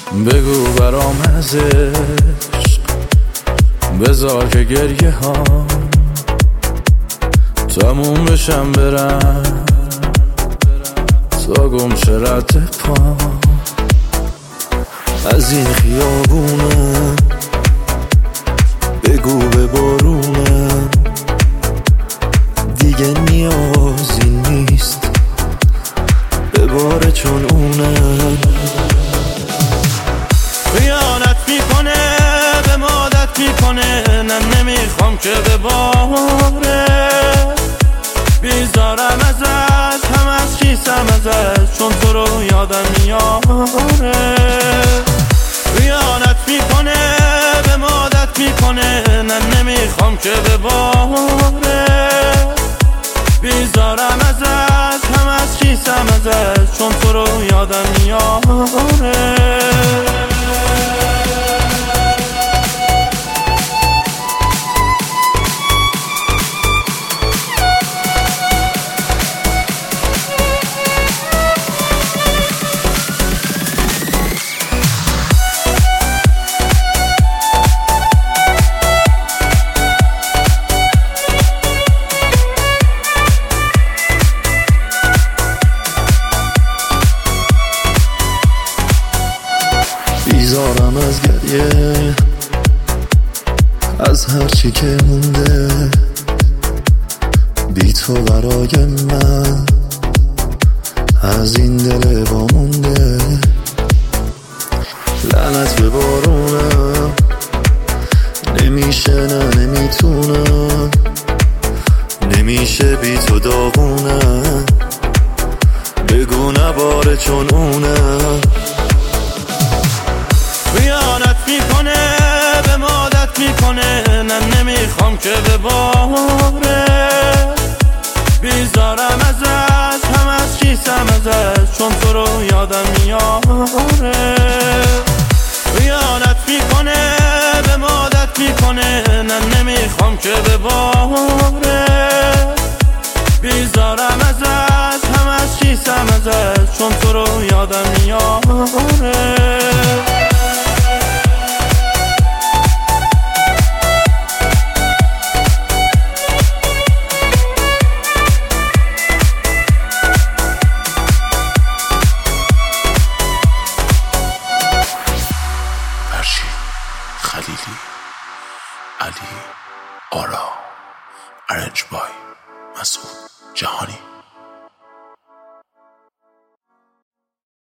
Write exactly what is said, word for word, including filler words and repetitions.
بگو برام از عشق، بذار که گریه ها تموم بشم برم تا گم شه رد پا از این خیابونم. بگو به بارونم دیگه نیازی نیست بباره چون اونم خیانت میکنه به مادت میکنه. نه نمیخوام که بباره بیزارم ازش هم از خیسم ازش چون تو رو یادم میاره. خیانت میکنه به مادت میکنه. نه نمیخوام که بباره بیزارم ازش هم از خیسم ازش چون تو رو یادم میاره. بیزارم از گریه از هرچی که مونده بی تو برای من از این دل وامونده. لعنت به بارونم نمیشه نه نمیتونم نمیشه بی تو داغونم. بگو نباره چون اونم خیانت میکنه به مادت میکنه. نه نمیخوام که بباره بیزارم ازش هم از خیسم ازش چون تو رو یادم میاره. خیانت میکنه به مادت میکنه. نه نمیخوام که بباره بیزارم ازش هم از خیسم ازش چون تو رو یادم میاره. خلیلی علی آرا ارنج بای مسعود جهانی.